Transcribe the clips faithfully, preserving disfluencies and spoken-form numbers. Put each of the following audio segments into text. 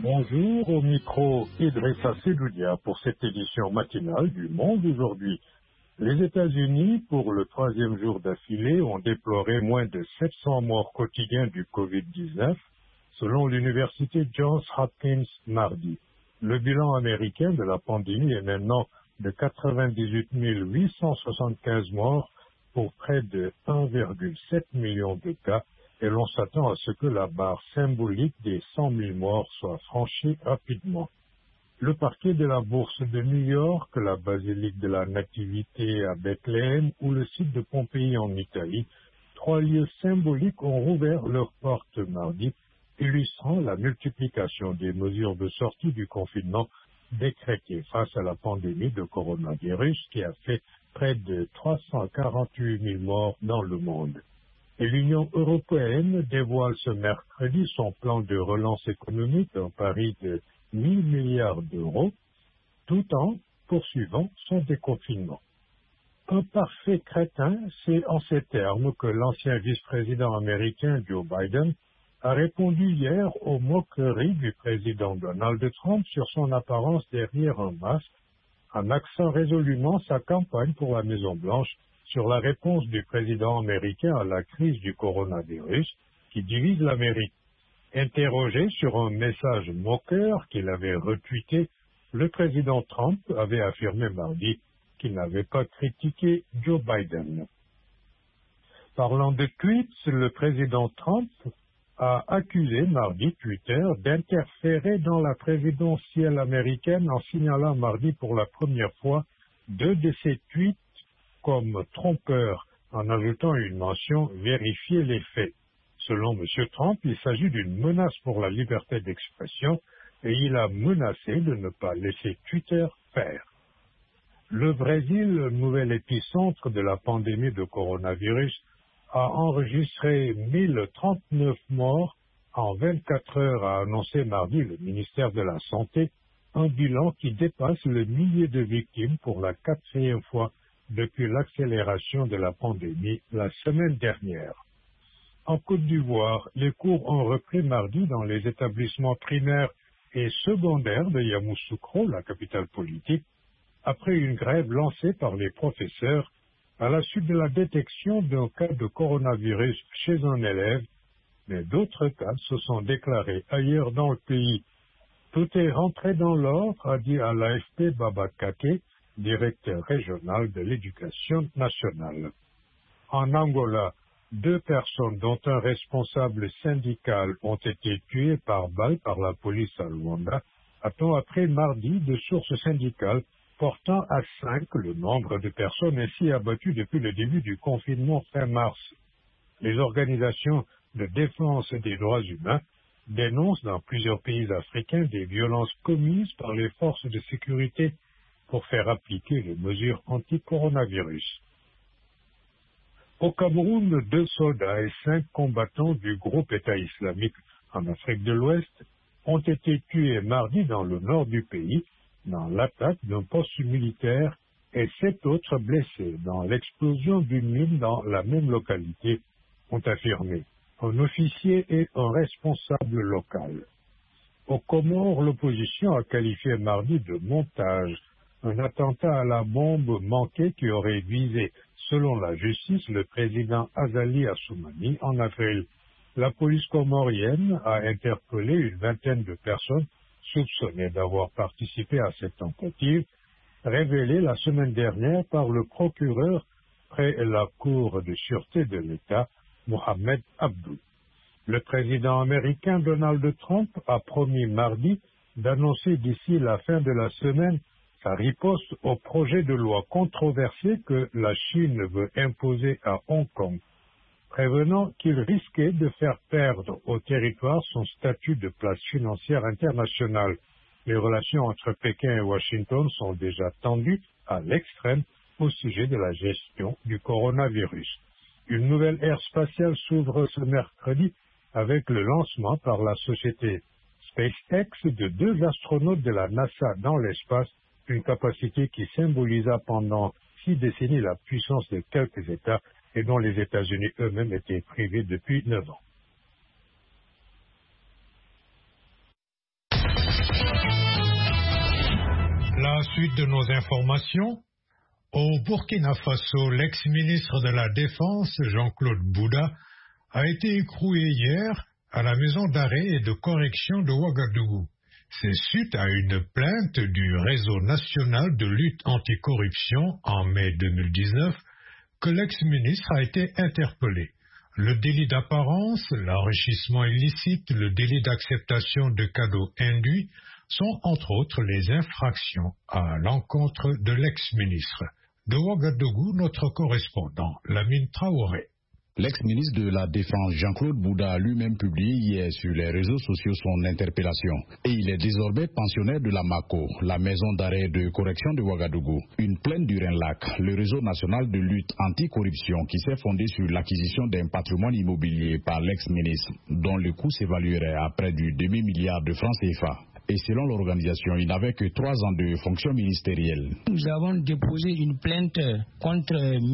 Bonjour, au micro Idrissa Sedoudia pour cette édition matinale du Monde aujourd'hui. Les États-Unis, pour le troisième jour d'affilée, ont déploré moins de sept cents morts quotidiens du covid dix-neuf, selon l'université Johns Hopkins mardi. Le bilan américain de la pandémie est maintenant de quatre-vingt-dix-huit mille huit cent soixante-quinze morts pour près de un virgule sept million de cas, et l'on s'attend à ce que la barre symbolique des cent mille morts soit franchie rapidement. Le parquet de la Bourse de New York, la basilique de la Nativité à Bethléem ou le site de Pompéi en Italie, trois lieux symboliques ont rouvert leurs portes mardi, illustrant la multiplication des mesures de sortie du confinement décrétées face à la pandémie de coronavirus qui a fait près de trois cent quarante-huit mille morts dans le monde. Et l'Union européenne dévoile ce mercredi son plan de relance économique, un pari de mille milliards d'euros, tout en poursuivant son déconfinement. Un parfait crétin, c'est en ces termes que l'ancien vice-président américain Joe Biden a répondu hier aux moqueries du président Donald Trump sur son apparence derrière un masque, en axant résolument sa campagne pour la Maison-Blanche sur la réponse du président américain à la crise du coronavirus qui divise l'Amérique. Interrogé sur un message moqueur qu'il avait retweeté, le président Trump avait affirmé mardi qu'il n'avait pas critiqué Joe Biden. Parlant de tweets, le président Trump a accusé mardi Twitter d'interférer dans la présidentielle américaine en signalant mardi pour la première fois deux de ses tweets comme trompeurs, en ajoutant une mention « Vérifiez les faits ». Selon M. Trump, il s'agit d'une menace pour la liberté d'expression et il a menacé de ne pas laisser Twitter faire. Le Brésil, nouvel épicentre de la pandémie de coronavirus, a enregistré mille trente-neuf morts en vingt-quatre heures, a annoncé mardi le ministère de la Santé, un bilan qui dépasse le millier de victimes pour la quatrième fois depuis l'accélération de la pandémie la semaine dernière. En Côte d'Ivoire, les cours ont repris mardi dans les établissements primaires et secondaires de Yamoussoukro, la capitale politique, après une grève lancée par les professeurs à la suite de la détection d'un cas de coronavirus chez un élève, mais d'autres cas se sont déclarés ailleurs dans le pays. Tout est rentré dans l'ordre, a dit à l'A F P Baba Kake, directeur régional de l'éducation nationale. En Angola, deux personnes, dont un responsable syndical, ont été tuées par balle par la police à Luanda, a-t-on appris mardi de sources syndicales, portant à cinq le nombre de personnes ainsi abattues depuis le début du confinement fin mars. Les organisations de défense des droits humains dénoncent dans plusieurs pays africains des violences commises par les forces de sécurité pour faire appliquer les mesures anti-coronavirus. Au Cameroun, deux soldats et cinq combattants du groupe État islamique en Afrique de l'Ouest ont été tués mardi dans le nord du pays dans l'attaque d'un poste militaire et sept autres blessés dans l'explosion d'une mine dans la même localité, ont affirmé un officier et un responsable local. Aux Comores, l'opposition a qualifié mardi de montage un attentat à la bombe manqué qui aurait visé, selon la justice, le président Azali Assoumani en avril. La police comorienne a interpellé une vingtaine de personnes soupçonnées d'avoir participé à cette tentative, révélée la semaine dernière par le procureur près la Cour de sûreté de l'État, Mohamed Abdou. Le président américain Donald Trump a promis mardi d'annoncer d'ici la fin de la semaine sa riposte au projet de loi controversé que la Chine veut imposer à Hong Kong, prévenant qu'il risquait de faire perdre au territoire son statut de place financière internationale. Les relations entre Pékin et Washington sont déjà tendues à l'extrême au sujet de la gestion du coronavirus. Une nouvelle ère spatiale s'ouvre ce mercredi avec le lancement par la société SpaceX de deux astronautes de la NASA dans l'espace, une capacité qui symbolisa pendant six décennies la puissance de quelques États et dont les États-Unis eux-mêmes étaient privés depuis neuf ans. La suite de nos informations. Au Burkina Faso, l'ex-ministre de la Défense, Jean-Claude Bouda, a été écroué hier à la maison d'arrêt et de correction de Ouagadougou. C'est suite à une plainte du Réseau national de lutte anticorruption en mai deux mille dix-neuf que l'ex-ministre a été interpellé. Le délit d'apparence, l'enrichissement illicite, le délit d'acceptation de cadeaux induits sont entre autres les infractions à l'encontre de l'ex-ministre. De Ouagadougou, notre correspondant, Lamine Traoré. L'ex-ministre de la Défense Jean-Claude Bouda a lui-même publié hier sur les réseaux sociaux son interpellation. Et il est désormais pensionnaire de la MACO, la maison d'arrêt de correction de Ouagadougou. Une plainte du RENLAC, le réseau national de lutte anticorruption qui s'est fondé sur l'acquisition d'un patrimoine immobilier par l'ex-ministre, dont le coût s'évaluerait à près du demi-milliard de francs C F A. Et selon l'organisation, il n'avait que trois ans de fonction ministérielle. Nous avons déposé une plainte contre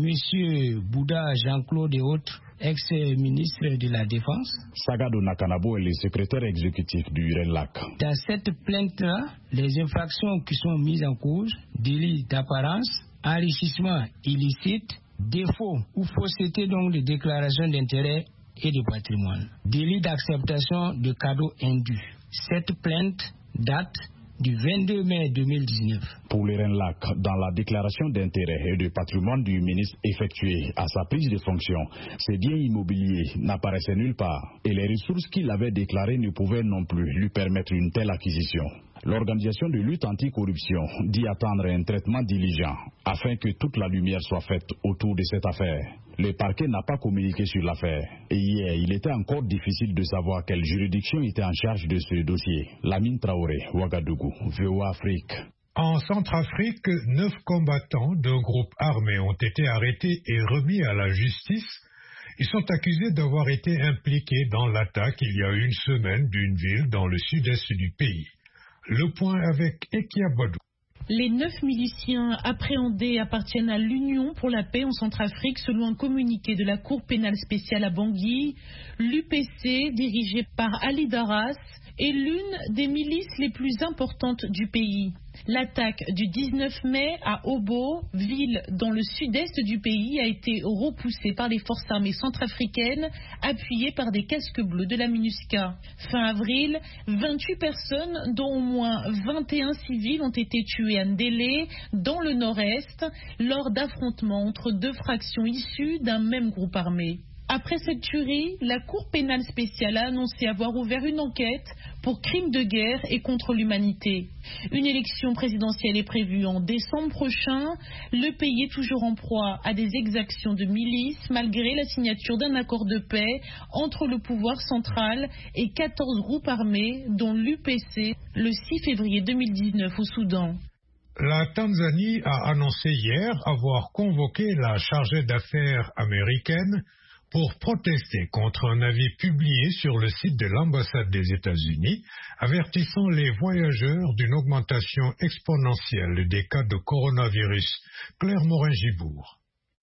M. Bouda, Jean-Claude et autres, ex-ministre de la Défense. Sagado Nakanabo est le secrétaire exécutif du RENLAC. Dans cette plainte-là, les infractions qui sont mises en cause, délit d'apparence, enrichissement illicite, défaut ou fausseté donc de déclaration d'intérêt et de patrimoine, délit d'acceptation de cadeaux indus. Cette plainte date du vingt-deux mai deux mille dix-neuf. Pour le RENLAC, dans la déclaration d'intérêt et de patrimoine du ministre effectuée à sa prise de fonction, ces biens immobiliers n'apparaissaient nulle part et les ressources qu'il avait déclarées ne pouvaient non plus lui permettre une telle acquisition. L'organisation de lutte anticorruption dit attendre un traitement diligent afin que toute la lumière soit faite autour de cette affaire. Le parquet n'a pas communiqué sur l'affaire et hier, il était encore difficile de savoir quelle juridiction était en charge de ce dossier. Lamine Traoré, Ouagadougou, V O A Afrique. En Centrafrique, neuf combattants d'un groupe armé ont été arrêtés et remis à la justice. Ils sont accusés d'avoir été impliqués dans l'attaque il y a une semaine d'une ville dans le sud-est du pays. Le point avec Ekia Badou. Les neuf miliciens appréhendés appartiennent à l'Union pour la paix en Centrafrique selon un communiqué de la Cour pénale spéciale à Bangui. L'U P C, dirigée par Ali Daras, est l'une des milices les plus importantes du pays. L'attaque du dix-neuf mai à Obo, ville dans le sud-est du pays, a été repoussée par les forces armées centrafricaines, appuyées par des casques bleus de la MINUSCA. Fin avril, vingt-huit personnes, dont au moins vingt et un civils, ont été tuées à Ndélé, dans le nord-est, lors d'affrontements entre deux fractions issues d'un même groupe armé. Après cette tuerie, la Cour pénale spéciale a annoncé avoir ouvert une enquête pour crimes de guerre et contre l'humanité. Une élection présidentielle est prévue en décembre prochain. Le pays est toujours en proie à des exactions de milices malgré la signature d'un accord de paix entre le pouvoir central et quatorze groupes armés, dont l'U P C, le six février deux mille dix-neuf au Soudan. La Tanzanie a annoncé hier avoir convoqué la chargée d'affaires américaine pour protester contre un avis publié sur le site de l'ambassade des États-Unis, avertissant les voyageurs d'une augmentation exponentielle des cas de coronavirus. Claire Morin-Gibourg.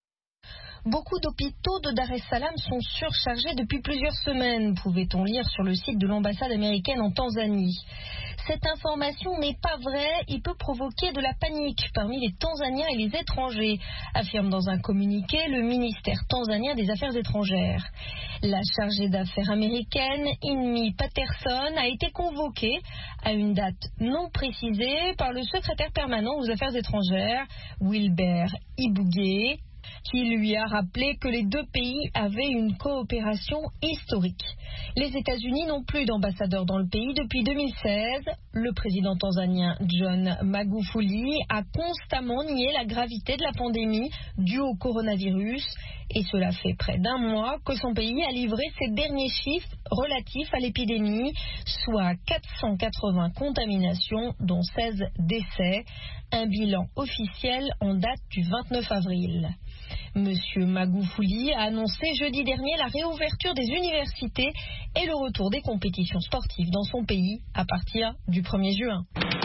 Beaucoup d'hôpitaux de Dar es Salaam sont surchargés depuis plusieurs semaines, pouvait-on lire sur le site de l'ambassade américaine en Tanzanie. Cette information n'est pas vraie et peut provoquer de la panique parmi les Tanzaniens et les étrangers, affirme dans un communiqué le ministère tanzanien des Affaires étrangères. La chargée d'affaires américaine, Inmi Patterson, a été convoquée à une date non précisée par le secrétaire permanent aux Affaires étrangères, Wilbert Ibougué, qui lui a rappelé que les deux pays avaient une coopération historique. Les États-Unis n'ont plus d'ambassadeur dans le pays depuis deux mille seize. Le président tanzanien John Magufuli a constamment nié la gravité de la pandémie due au coronavirus et cela fait près d'un mois que son pays a livré ses derniers chiffres relatifs à l'épidémie, soit quatre cent quatre-vingts contaminations dont seize décès, un bilan officiel en date du vingt-neuf avril. Monsieur Magufuli a annoncé jeudi dernier la réouverture des universités et le retour des compétitions sportives dans son pays à partir du premier juin.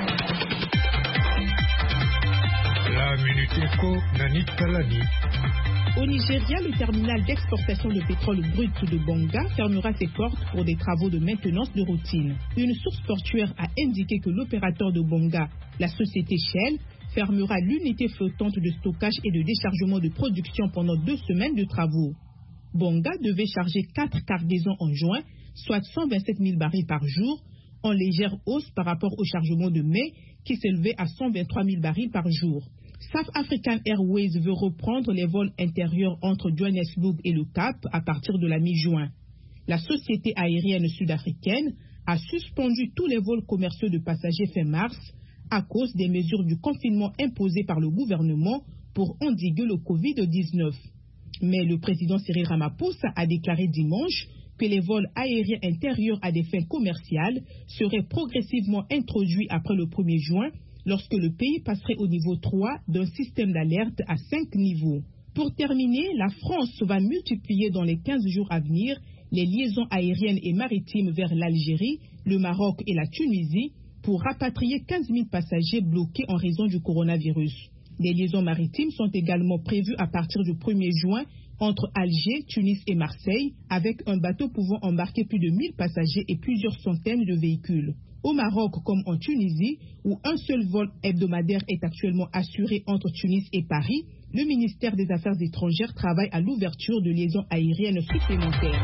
La Minute Éco, Nanit Kalani. Au Nigeria, le terminal d'exportation de pétrole brut de Bonga fermera ses portes pour des travaux de maintenance de routine. Une source portuaire a indiqué que l'opérateur de Bonga, la société Shell, fermera l'unité flottante de stockage et de déchargement de production pendant deux semaines de travaux. Bonga devait charger quatre cargaisons en juin, soit cent vingt-sept mille barils par jour, en légère hausse par rapport au chargement de mai qui s'élevait à cent vingt-trois mille barils par jour. South African Airways veut reprendre les vols intérieurs entre Johannesburg et le Cap à partir de la mi-juin. La société aérienne sud-africaine a suspendu tous les vols commerciaux de passagers fin mars à cause des mesures du confinement imposées par le gouvernement pour endiguer le covid dix-neuf. Mais le président Cyril Ramaphosa a déclaré dimanche que les vols aériens intérieurs à des fins commerciales seraient progressivement introduits après le premier juin lorsque le pays passerait au niveau trois d'un système d'alerte à cinq niveaux. Pour terminer, la France va multiplier dans les quinze jours à venir les liaisons aériennes et maritimes vers l'Algérie, le Maroc et la Tunisie pour rapatrier quinze mille passagers bloqués en raison du coronavirus. Les liaisons maritimes sont également prévues à partir du premier juin entre Alger, Tunis et Marseille, avec un bateau pouvant embarquer plus de mille passagers et plusieurs centaines de véhicules. Au Maroc comme en Tunisie, où un seul vol hebdomadaire est actuellement assuré entre Tunis et Paris, le ministère des Affaires étrangères travaille à l'ouverture de liaisons aériennes supplémentaires.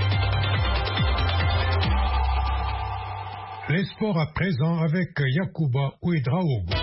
Les sports à présent avec Yacouba Ouedraogo.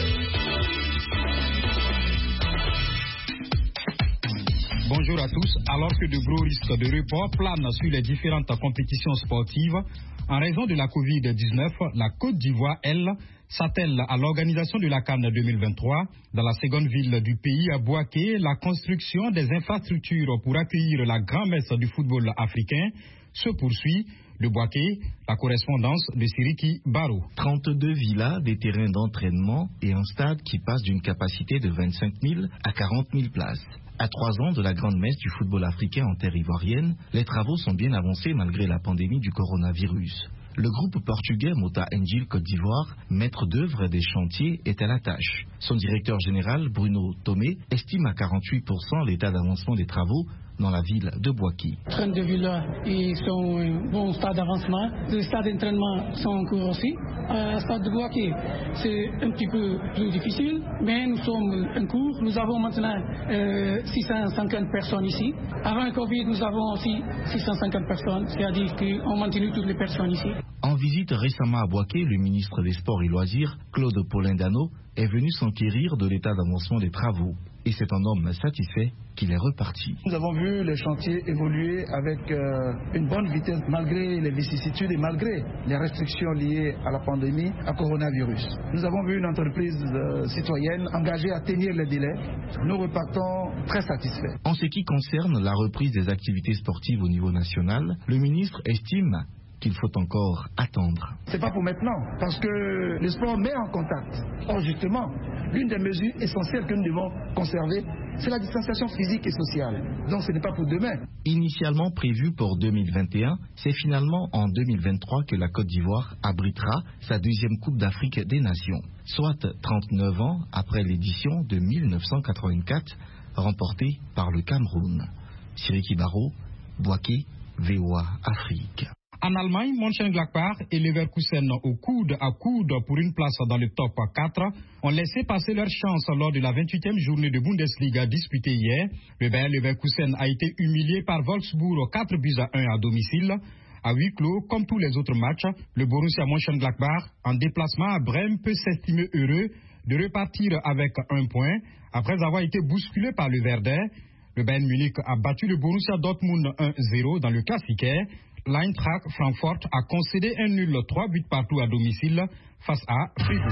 Bonjour à tous. Alors que de gros risques de report planent sur les différentes compétitions sportives, en raison de la covid dix-neuf, la Côte d'Ivoire, elle, s'attelle à l'organisation de la CAN deux mille vingt-trois. Dans la seconde ville du pays, à Bouaké, la construction des infrastructures pour accueillir la grand-messe du football africain se poursuit. De Bouaké, la correspondance de Siriki Baro. trente-deux villas, des terrains d'entraînement et un stade qui passe d'une capacité de vingt-cinq mille à quarante mille places. À trois ans de la grande messe du football africain en terre ivoirienne, les travaux sont bien avancés malgré la pandémie du coronavirus. Le groupe portugais Mota Engil Côte d'Ivoire, maître d'œuvre des chantiers, est à la tâche. Son directeur général, Bruno Tomé, estime à quarante-huit pour cent l'état d'avancement des travaux dans la ville de Bouaké. trente-deux villas, ils sont en bon stade d'avancement. Les stades d'entraînement sont en cours aussi. Le stade de Bouaké, c'est un petit peu plus difficile, mais nous sommes en cours. Nous avons maintenant euh, six cent cinquante personnes ici. Avant le Covid, nous avons aussi six cent cinquante personnes, c'est-à-dire qu'on maintient toutes les personnes ici. En visite récemment à Bouaké, le ministre des Sports et Loisirs, Claude Paulin-Dano, est venu s'enquérir de l'état d'avancement des travaux. Et c'est un homme satisfait qu'il est reparti. Nous avons vu les chantiers évoluer avec euh, une bonne vitesse malgré les vicissitudes et malgré les restrictions liées à la pandémie, à coronavirus. Nous avons vu une entreprise euh, citoyenne engagée à tenir les délais. Nous repartons très satisfaits. En ce qui concerne la reprise des activités sportives au niveau national, le ministre estime qu'il faut encore attendre. C'est pas pour maintenant, parce que le sport met en contact. Or justement, l'une des mesures essentielles que nous devons conserver, c'est la distanciation physique et sociale. Donc ce n'est pas pour demain. Initialement prévu pour deux mille vingt et un, c'est finalement en deux mille vingt-trois que la Côte d'Ivoire abritera sa deuxième Coupe d'Afrique des Nations, soit trente-neuf ans après l'édition de mille neuf cent quatre-vingt-quatre, remportée par le Cameroun. Siriki Baro, Bouaké, V O A Afrique. En Allemagne, Mönchengladbach et Leverkusen au coude à coude pour une place dans le top quatre ont laissé passer leur chance lors de la vingt-huitième journée de Bundesliga disputée hier. Le Bayer Leverkusen a été humilié par Wolfsburg quatre buts à un à domicile. À huis clos, comme tous les autres matchs, le Borussia Mönchengladbach, en déplacement à Brême, peut s'estimer heureux de repartir avec un point après avoir été bousculé par le Werder. Le Bayern Munich a battu le Borussia Dortmund un zéro dans le Classiquaire. L'Eintracht Francfort a concédé un nul trois buts partout à domicile face à Fribourg.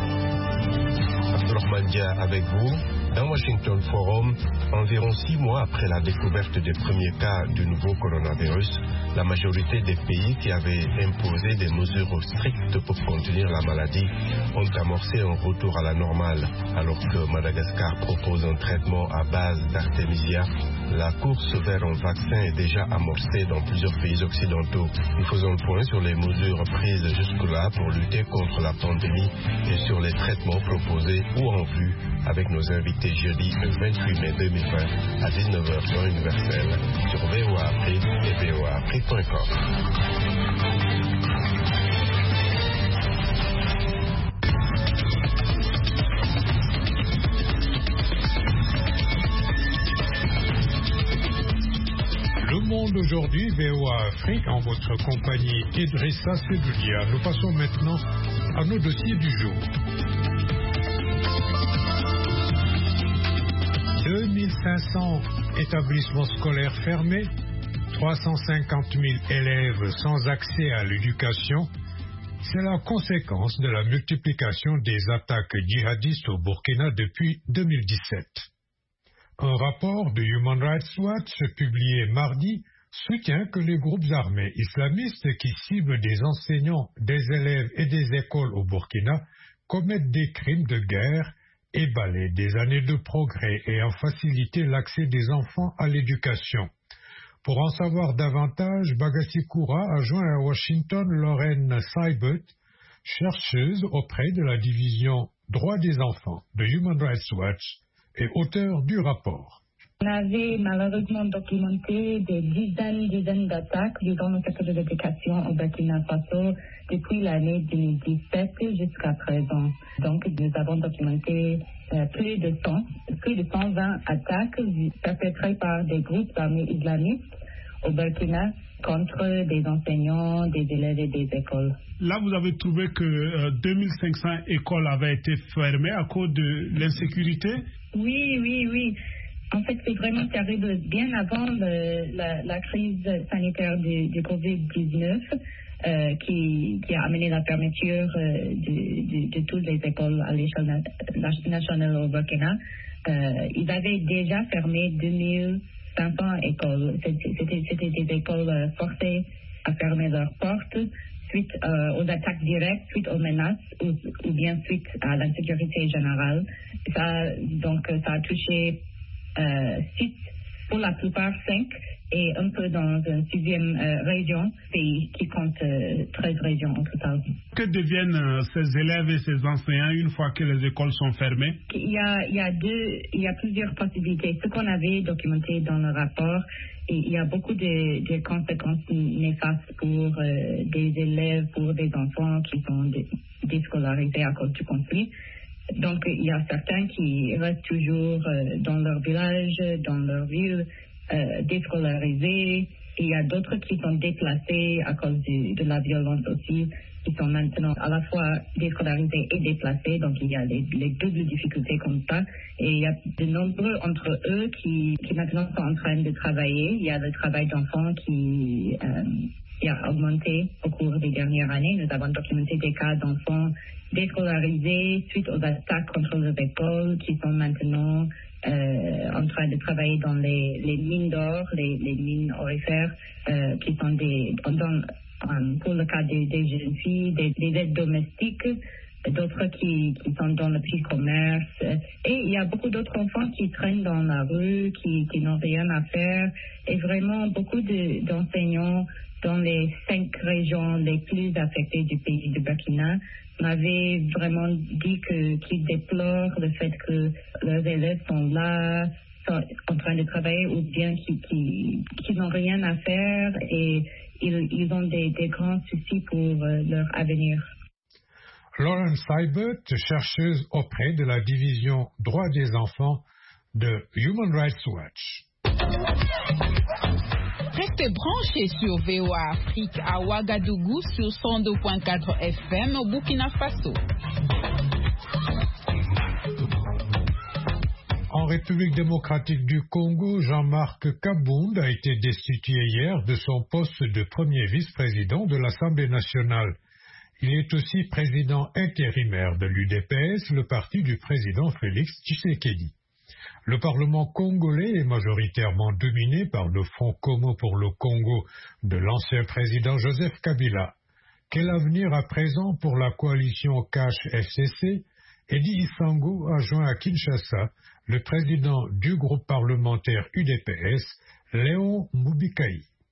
Abdourahmane avec vous. Dans Washington Forum, environ six mois après la découverte des premiers cas du nouveau coronavirus, la majorité des pays qui avaient imposé des mesures strictes pour contenir la maladie ont amorcé un retour à la normale. Alors que Madagascar propose un traitement à base d'artémisia, la course vers un vaccin est déjà amorcée dans plusieurs pays occidentaux. Nous faisons le point sur les mesures prises jusque-là pour lutter contre la pandémie et sur les traitements proposés ou en vue avec nos invités jeudi vingt-huit mai deux mille vingt à dix-neuf heures temps universel sur V O A Afrique et V O A Afrique point com. aujourd'hui, V O A Afrique, en votre compagnie Idrissa Seloudia. Nous passons maintenant à nos dossiers du jour. deux mille cinq cents établissements scolaires fermés, trois cent cinquante mille élèves sans accès à l'éducation, c'est la conséquence de la multiplication des attaques djihadistes au Burkina depuis deux mille dix-sept. Un rapport de Human Rights Watch publié mardi soutient que les groupes armés islamistes qui ciblent des enseignants, des élèves et des écoles au Burkina commettent des crimes de guerre et balaient des années de progrès et ont facilité l'accès des enfants à l'éducation. Pour en savoir davantage, Bagassi Koura a joint à Washington Lorraine Seibert, chercheuse auprès de la division Droits des enfants de Human Rights Watch et auteur du rapport. On avait malheureusement documenté des dizaines, dizaines d'attaques durant le secteur de l'éducation au Burkina Faso depuis l'année deux mille dix-sept jusqu'à présent. Donc, nous avons documenté euh, plus de cent, plus de cent vingt attaques perpétrées par des groupes armés islamistes au Burkina contre des enseignants, des élèves et des écoles. Là, vous avez trouvé que euh, deux mille cinq cents écoles avaient été fermées à cause de l'insécurité? Oui, oui, oui. En fait, c'est vraiment terrible. Bien avant le, la, la crise sanitaire du, du covid dix-neuf, euh, qui, qui a amené la fermeture euh, de, de, de toutes les écoles à l'échelle na- nationale au Burkina, euh, ils avaient déjà fermé deux mille cinq cents écoles. C'était, c'était des écoles forcées à fermer leurs portes suite euh, aux attaques directes, suite aux menaces ou, ou bien suite à l'insécurité générale. Ça, donc, ça a touché Euh, six, pour la plupart cinq, et un peu dans une sixième euh, région, pays qui compte euh, treize régions en total. Que deviennent euh, ces élèves et ces enseignants une fois que les écoles sont fermées? Il y a, il y a deux, il y a plusieurs possibilités. Ce qu'on avait documenté dans le rapport, il y a beaucoup de, de conséquences néfastes pour euh, des élèves, pour des enfants qui sont dé- déscolarisés à cause du conflit. Donc, il y a certains qui restent toujours euh, dans leur village, dans leur ville, euh, déscolarisés. Il y a d'autres qui sont déplacés à cause du, de la violence aussi, qui sont maintenant à la fois déscolarisés et déplacés. Donc, il y a les, les doubles difficultés comme ça. Et il y a de nombreux entre eux qui, qui maintenant sont en train de travailler. Il y a le travail d'enfants qui... Euh, qui a augmenté au cours des dernières années. Nous avons documenté des cas d'enfants déscolarisés suite aux attaques contre les écoles qui sont maintenant euh, en train de travailler dans les, les mines d'or, les, les mines aurifères, euh, qui sont des, dans, um, pour le cas des, des jeunes filles, des, des aides domestiques, d'autres qui, qui sont dans le petit commerce. Et il y a beaucoup d'autres enfants qui traînent dans la rue, qui, qui n'ont rien à faire. Et vraiment, beaucoup de, d'enseignants dans les cinq régions les plus affectées du pays du Burkina m'avaient vraiment dit que, qu'ils déplorent le fait que leurs élèves sont là, sont en train de travailler ou bien qu'ils, qu'ils, qu'ils n'ont rien à faire et ils, ils ont des, des grands soucis pour euh, leur avenir. Lauren Seibert, chercheuse auprès de la division Droits des enfants de Human Rights Watch. Restez branchés sur V O A Afrique à Ouagadougou sur cent deux virgule quatre F M au Burkina Faso. En République démocratique du Congo, Jean-Marc Kabound a été destitué hier de son poste de premier vice-président de l'Assemblée nationale. Il est aussi président intérimaire de l'U D P S, le parti du président Félix Tshisekedi. Le Parlement congolais est majoritairement dominé par le Front commun pour le Congo de l'ancien président Joseph Kabila. Quel avenir à présent pour la coalition Cash-F C C? Edi Isango a joint à Kinshasa le président du groupe parlementaire U D P S, Léon Moubikai.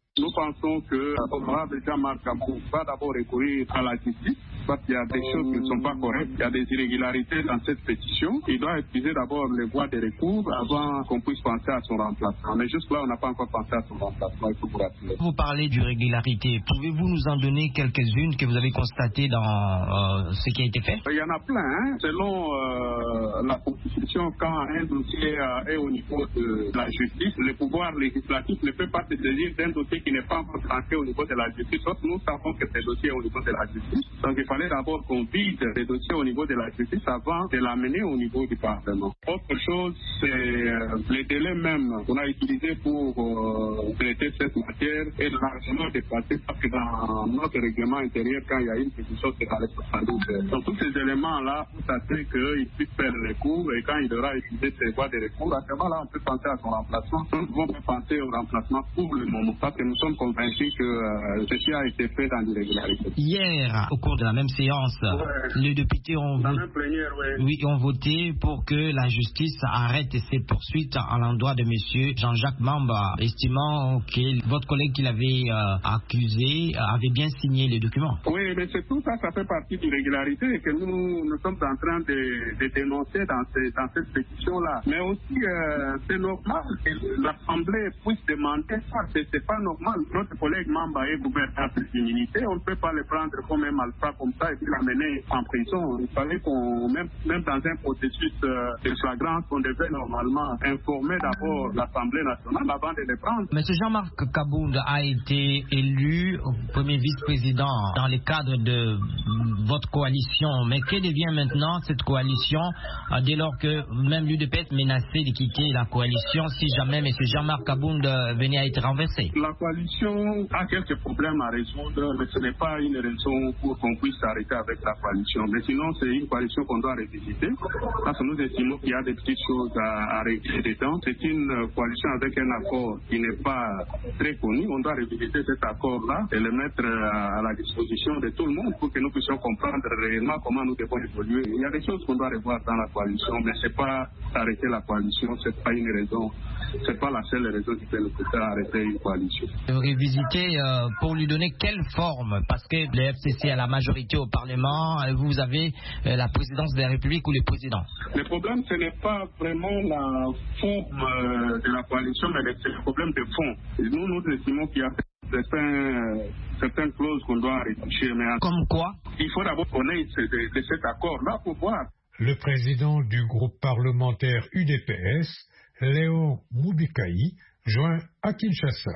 Nous pensons que l'honorable Jean-Marc Kabound va d'abord recourir à la justice parce qu'il y a des choses qui ne sont pas correctes, il y a des irrégularités dans cette pétition. Il doit utiliser d'abord les voies de recours avant qu'on puisse penser à son remplacement. Mais jusque-là, on n'a pas encore pensé à son remplacement, il faut vous rassurer. Vous parlez d'irrégularité. Pouvez-vous nous en donner quelques-unes que vous avez constatées dans euh, ce qui a été fait? Il y en a plein. Hein. Selon euh, la Constitution, quand un dossier euh, est au niveau de la justice, le pouvoir législatif ne peut pas se saisir d'un dossier qui n'est pas encore tranché au niveau de la justice. Sauf nous savons que ce dossier est au niveau de la justice. Donc il fallait d'abord qu'on vide les dossiers au niveau de la justice avant de l'amener au niveau du Parlement. Autre chose, c'est euh, les délais même qu'on a utilisés pour euh, traiter cette matière est largement dépassé parce que dans notre règlement intérieur, quand il y a une pétition, c'est dans les soixante-douze heures. Donc tous ces éléments-là, ça fait qu'il puisse faire le recours et quand il aura utilisé ses voies de recours, à ce moment-là, on peut penser à son remplacement. Nous ne pouvons pas penser au remplacement pour le moment parce que nous sommes convaincus que euh, ceci a été fait dans l'irrégularité. Hier, au cours de la même séance, ouais. les députés ont, vo plénière, ouais. oui, ont voté pour que la justice arrête ses poursuites à l'endroit de M. Jean-Jacques Mamba, estimant que votre collègue qui l'avait euh, accusé avait bien signé les documents. Oui, mais c'est tout ça, ça fait partie de l'irrégularité et que nous, nous sommes en train de, de dénoncer dans, ces, dans cette pétition-là. Mais aussi, euh, c'est normal que l'Assemblée puisse demander ça. C'est pas normal. Notre collègue Mamba est gouverneur de l'immunité. On ne peut pas le prendre comme un malfrat comme ça et puis l'amener en prison. Il fallait qu'on, même, même dans un processus euh, de flagrance, on devait normalement informer d'abord l'Assemblée nationale avant de le prendre. Monsieur Jean-Marc Kabound a été élu premier vice-président dans le cadre de votre coalition. Mais que devient maintenant cette coalition euh, dès lors que même l'U D P S menaçait de quitter la coalition si jamais monsieur Jean-Marc Kabound euh, venait à être renversé? La coalition a quelques problèmes à résoudre, mais ce n'est pas une raison pour qu'on puisse s'arrêter avec la coalition. Mais sinon, c'est une coalition qu'on doit revisiter parce que nous estimons qu'il y a des petites choses à, à régler dedans. C'est une coalition avec un accord qui n'est pas très connu. On doit revisiter cet accord-là et le mettre à la disposition de tout le monde pour que nous puissions comprendre réellement comment nous devons évoluer. Il y a des choses qu'on doit revoir dans la coalition, mais c'est pas arrêter la coalition, c'est pas une raison, c'est pas la seule raison qui peut nous pousser à arrêter une coalition. Révisiter euh, pour lui donner quelle forme? Parce que le F C C a la majorité au Parlement, vous avez euh, la présidence de la République ou le président. Le problème, ce n'est pas vraiment la forme euh, de la coalition, mais c'est le problème de fond. Et nous, nous estimons qu'il y a certains, certaines clauses qu'on doit réfléchir. Mais comme quoi? Il faut d'abord connaître de, de cet accord-là pour voir. Le président du groupe parlementaire U D P S, Léon Moubikaï, joint à Kinshasa.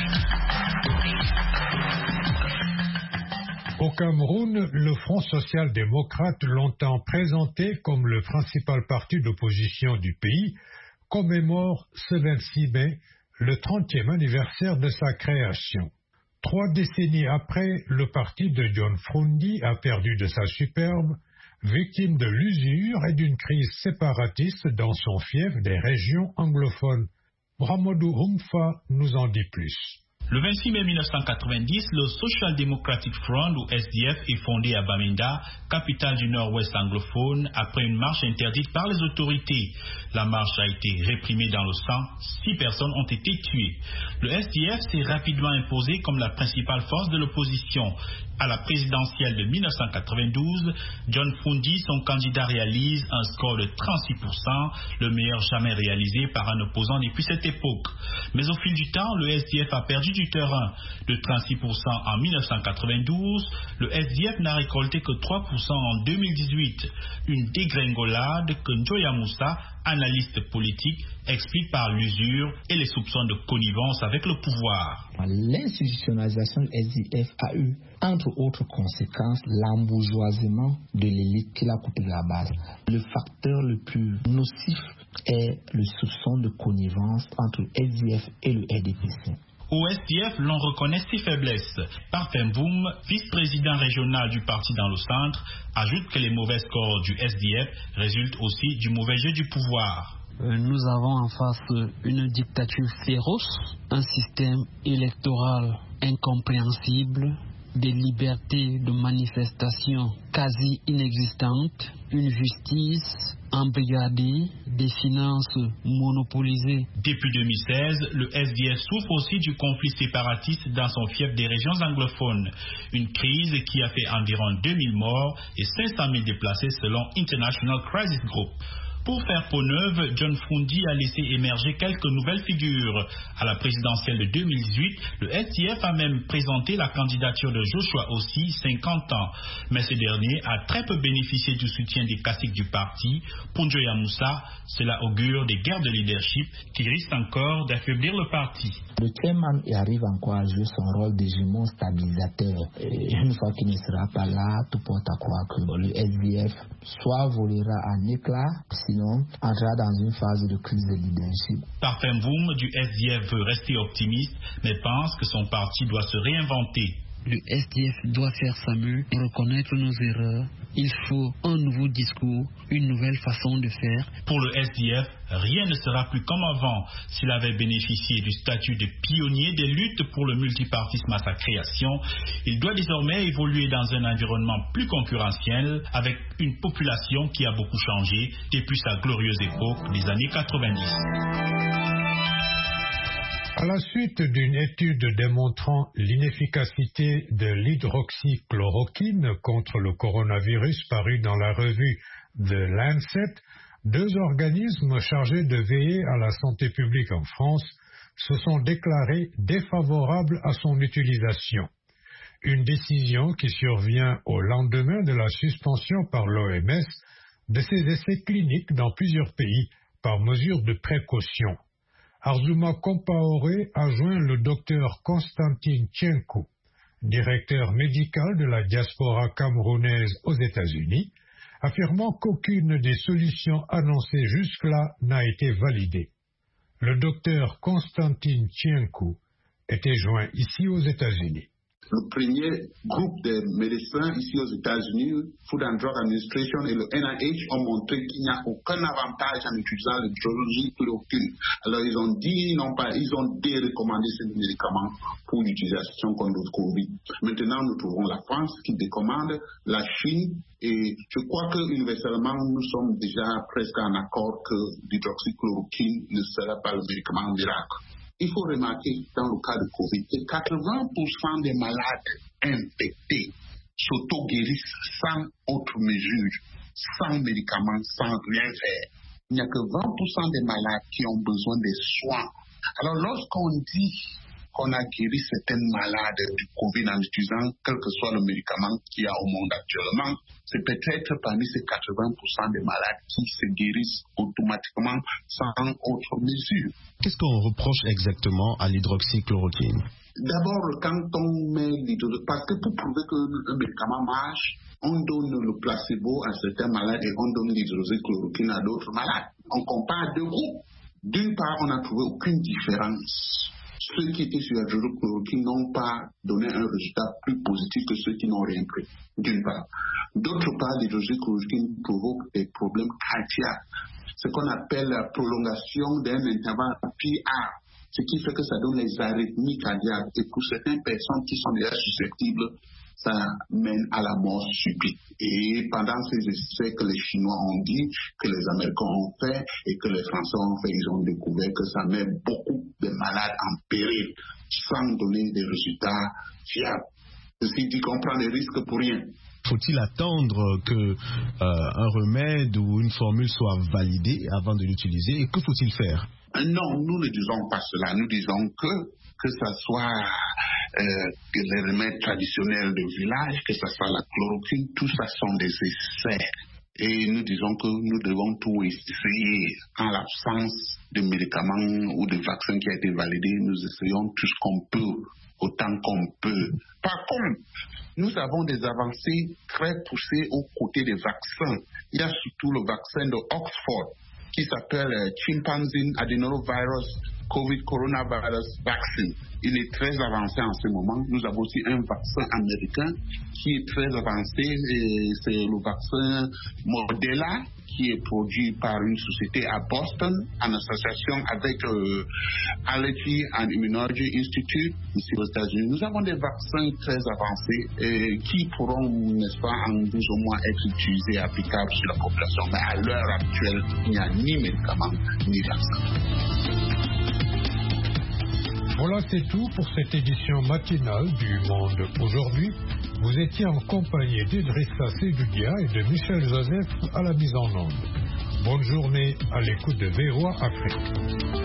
Au Cameroun, le Front social-démocrate, longtemps présenté comme le principal parti d'opposition du pays, commémore ce vingt-six mai le trentième anniversaire de sa création. Trois décennies après, le parti de John Frundi a perdu de sa superbe, victime de l'usure et d'une crise séparatiste dans son fief des régions anglophones. Bramadou Humfa nous en dit plus. Le vingt-six mai mille neuf cent quatre-vingt-dix, le Social Democratic Front, ou S D F, est fondé à Bamenda, capitale du nord-ouest anglophone, après une marche interdite par les autorités. La marche a été réprimée dans le sang. Six personnes ont été tuées. Le S D F s'est rapidement imposé comme la principale force de l'opposition. À la présidentielle de mille neuf cent quatre-vingt-douze, John Frundi, son candidat, réalise un score de trente-six pour cent, le meilleur jamais réalisé par un opposant depuis cette époque. Mais au fil du temps, le S D F a perdu du terrain. De trente-six pour cent en mille neuf cent quatre-vingt-douze, le S D F n'a récolté que trois pour cent en deux mille dix-huit. Une dégringolade que Njoya Moussa, analyste politique, explique par l'usure et les soupçons de connivence avec le pouvoir. L'institutionnalisation du S D F a eu, entre autres conséquences, l'embourgeoisement de l'élite qui l'a coupé de la base. Le facteur le plus nocif est le soupçon de connivence entre le S D F et le R D P C. Au S D F, l'on reconnaît ses faiblesses. Parfum Boum, vice-président régional du parti dans le centre, ajoute que les mauvais scores du S D F résultent aussi du mauvais jeu du pouvoir. Nous avons en face une dictature féroce, un système électoral incompréhensible, des libertés de manifestation quasi inexistantes, une justice embrigadée, des finances monopolisées. Depuis deux mille seize, le S D F souffre aussi du conflit séparatiste dans son fief des régions anglophones. Une crise qui a fait environ deux mille morts et cinq cent mille déplacés selon International Crisis Group. Pour faire peau neuve, John Fundi a laissé émerger quelques nouvelles figures. À la présidentielle de deux mille dix-huit, le S D F a même présenté la candidature de Joshua Ossi, cinquante ans. Mais ce dernier a très peu bénéficié du soutien des caciques du parti. Pour Njoya Moussa, cela augure des guerres de leadership qui risquent encore d'affaiblir le parti. Le chairman arrive encore à jouer son rôle de jumeau stabilisateur. Et une fois qu'il ne sera pas là, tout porte à croire que le S D F soit volera en éclats, sinon entrera dans une phase de crise de leadership. Parfum Boom du S D F veut rester optimiste, mais pense que son parti doit se réinventer. Le S D F doit faire sa mieux pour reconnaître nos erreurs. Il faut un nouveau discours, une nouvelle façon de faire. Pour le S D F, rien ne sera plus comme avant. S'il avait bénéficié du statut de pionnier des luttes pour le multipartisme à sa création, il doit désormais évoluer dans un environnement plus concurrentiel avec une population qui a beaucoup changé depuis sa glorieuse époque des années quatre-vingt-dix. À la suite d'une étude démontrant l'inefficacité de l'hydroxychloroquine contre le coronavirus parue dans la revue The Lancet, deux organismes chargés de veiller à la santé publique en France se sont déclarés défavorables à son utilisation. Une décision qui survient au lendemain de la suspension par l'O M S de ses essais cliniques dans plusieurs pays par mesure de précaution. Arzouma Compaoré a joint le docteur Constantin Tchenkou, directeur médical de la diaspora camerounaise aux États-Unis, affirmant qu'aucune des solutions annoncées jusque-là n'a été validée. Le docteur Constantin Tchenkou était joint ici aux États-Unis. Le premier groupe de médecins ici aux États-Unis, Food and Drug Administration et le N I H ont montré qu'il n'y a aucun avantage en utilisant l'hydroxychloroquine. Alors ils ont dit, non pas, ils ont dérecommandé ce médicament pour l'utilisation contre le Covid. Maintenant, nous trouvons la France qui décommande, la Chine, et je crois que universellement, nous sommes déjà presque en accord que l'hydroxychloroquine ne sera pas le médicament miracle. Il faut remarquer dans le cas de Covid que quatre-vingts pour cent des malades infectés s'auto-guérissent sans autre mesure, sans médicaments, sans rien faire. Il n'y a que vingt pour cent des malades qui ont besoin de soins. Alors lorsqu'on dit qu'on a guéri certains malades du Covid en utilisant quel que soit le médicament qu'il y a au monde actuellement, c'est peut-être parmi ces quatre-vingts pour cent des malades qui se guérissent automatiquement sans autre mesure. Qu'est-ce qu'on reproche exactement à l'hydroxychloroquine? D'abord, quand on met l'hydroxychloroquine, parce que pour prouver qu'un médicament marche, on donne le placebo à certains malades et on donne l'hydroxychloroquine à d'autres malades. On compare deux groupes. D'une part, on n'a trouvé aucune différence. Ceux qui étaient sur l'hydroxychloroquine n'ont pas donné un résultat plus positif que ceux qui n'ont rien pris, d'une part. D'autre part, l'hydroxychloroquine provoque des problèmes cardiaques, ce qu'on appelle la prolongation d'un intervalle P R, ce qui fait que ça donne les arythmies cardiaques. Et pour certaines personnes qui sont déjà susceptibles, ça mène à la mort subite. Et pendant ces essais que les Chinois ont dit, que les Américains ont fait et que les Français ont fait, ils ont découvert que ça met beaucoup de malades en péril sans donner des résultats fiables. Ceci dit qu'on prend des risques pour rien. Faut-il attendre que euh, un remède ou une formule soit validée avant de l'utiliser? Et que faut-il faire? Non, nous ne disons pas cela. Nous disons que que ce soit euh, que les remèdes traditionnels de village, que ce soit la chloroquine, tout ça sont des essais. Et nous disons que nous devons tout essayer. En l'absence de médicaments ou de vaccins qui a été validé, nous essayons tout ce qu'on peut, autant qu'on peut. Par contre, nous avons des avancées très poussées aux côtés des vaccins. Il y a surtout le vaccin de Oxford qui s'appelle Chimpanzee Adenovirus COVID Coronavirus Vaccine. il est très avancé en ce moment. Nous avons aussi un vaccin américain qui est très avancé, et c'est le vaccin Moderna, qui est produit par une société à Boston en association avec euh, Allergy and Immunology Institute ici aux États-Unis. Nous avons des vaccins très avancés et qui pourront, n'est-ce pas, en douze mois être utilisés et applicables sur la population. Mais à l'heure actuelle, il n'y a ni médicaments ni vaccins. Voilà, c'est tout pour cette édition matinale du Monde aujourd'hui. Vous étiez en compagnie d'Idrissa Seydoudia et de Michel Joseph à la mise en onde. Bonne journée à l'écoute de V O A Afrique.